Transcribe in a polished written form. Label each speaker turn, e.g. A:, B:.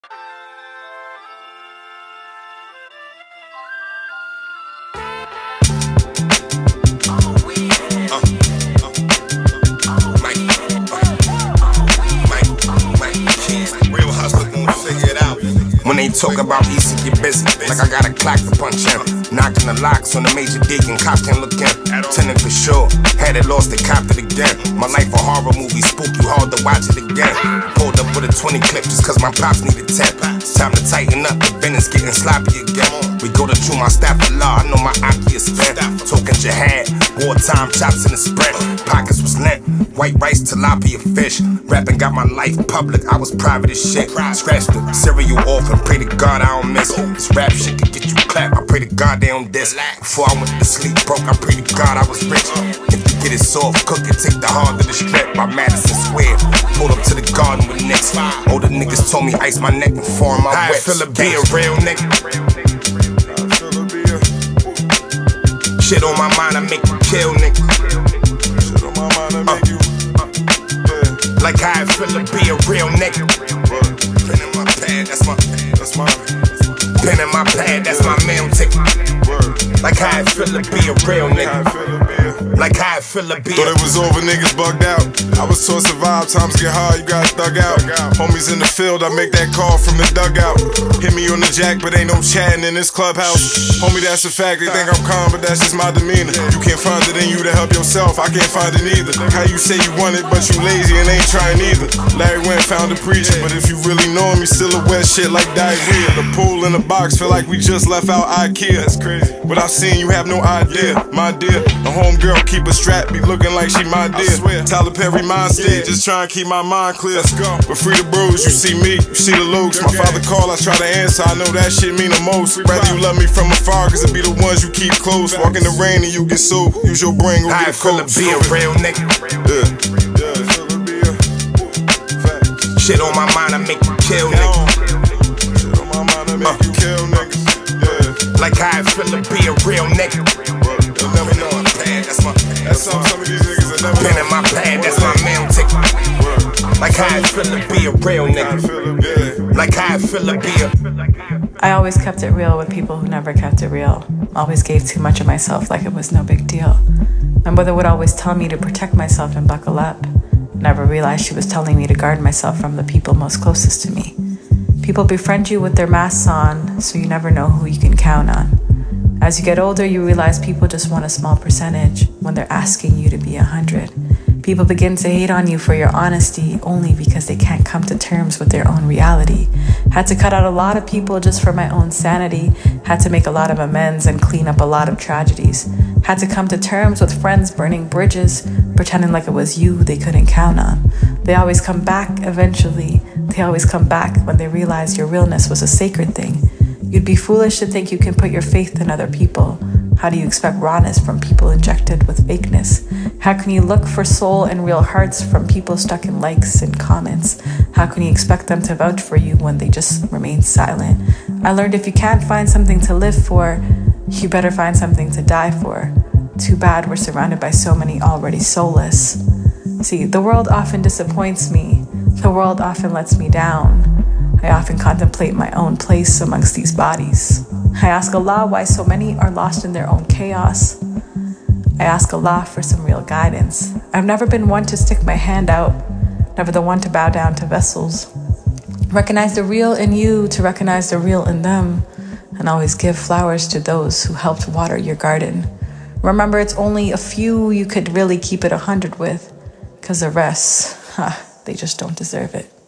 A: When they talk about easy, get busy. Like I got a clock to punch in. Knocking the locks on the major dig and cops can't look in. Tenant for sure. Had it lost, they copped it again. My life a horror movie, spooky, hard to watch it again. Pulled up with a 20 clip just cause my pops needed 10. It's time to tighten up, the business getting sloppy again. We go to chew my staff of law, I know my Aki is spent. Talking jihad, wartime chops in the spread. Pockets was lit, white rice, tilapia fish. Rapping got my life public, I was private as shit. Scratched the cereal off and pray to God I don't miss. This rap shit could get you clapped, I pray to God they don't diss. Before I went to sleep broke, I pray to God I was rich. If you get it soft, cook it, take the hard to the strip. By Madison Square, pulled up to the garden with Knicks. Older niggas told me ice my neck and form my whip. I feel it be a real nigga. Shit on my mind, I make you kill, nigga.
B: Shit on my mind, I make you.
A: Like how I feel to be a real nigga. Pen in my pad, that's my pen in my pad, that's my meal ticket. Like how I feel to be a real nigga. Like how I feel to be.
B: Thought it was over, niggas bugged out. I was taught survive, times get hard, you gotta thug out. Homies in the field, I make that call from the dugout. Hit me on the jack, but ain't no chatting in this clubhouse. Homie, that's a fact, they think I'm calm, but that's just my demeanor. You can't find it in you to help yourself, I can't find it either. How you say you want it, but you lazy and ain't trying either. Larry went found a preacher, but if you really know him, he still a wet shit like diarrhea. The pool in the box feel like we just left out IKEA. That's crazy. Without seeing you have no idea, my dear. The homegirl keep a strap, be looking like she my dear. Tyler Perry mind state, just trying to keep my mind clear. Let's go. But free the bros, you see me, you see the looks. My father call, I try to answer, I know that shit mean the most. Rather you love me from afar, cause it be the ones you keep close. Walk in the rain and you get soaked, use your brain, go get a coat.
A: I feel to be a real nigga. Shit on my mind, I make you kill, nigga.
B: Shit on my mind, I make you kill, niggas.
A: Like how I feel to be a real nigga.
B: You'll never know. That's some of these niggas that never
A: pen in my pad, that's my meal ticket. Like how I feel to be a real nigga. Like how I feel to be a.
C: I always kept it real with people who never kept it real. Always gave too much of myself like it was no big deal. My mother would always tell me to protect myself and buckle up. Never realized she was telling me to guard myself from the people most closest to me. People befriend you with their masks on, so you never know who you can count on. As you get older, you realize people just want a small percentage when they're asking you to be 100. People begin to hate on you for your honesty only because they can't come to terms with their own reality. Had to cut out a lot of people just for my own sanity. Had to make a lot of amends and clean up a lot of tragedies. Had to come to terms with friends burning bridges, pretending like it was you they couldn't count on. They always come back eventually. They always come back when they realize your realness was a sacred thing. You'd be foolish to think you can put your faith in other people. How do you expect rawness from people injected with fakeness? How can you look for soul and real hearts from people stuck in likes and comments? How can you expect them to vouch for you when they just remain silent? I learned if you can't find something to live for, you better find something to die for. Too bad we're surrounded by so many already soulless. See, the world often disappoints me. The world often lets me down. I often contemplate my own place amongst these bodies. I ask Allah why so many are lost in their own chaos. I ask Allah for some real guidance. I've never been one to stick my hand out, never the one to bow down to vessels. Recognize the real in you to recognize the real in them, and always give flowers to those who helped water your garden. Remember, it's only a few you could really keep it 100 with, because the rest, they just don't deserve it.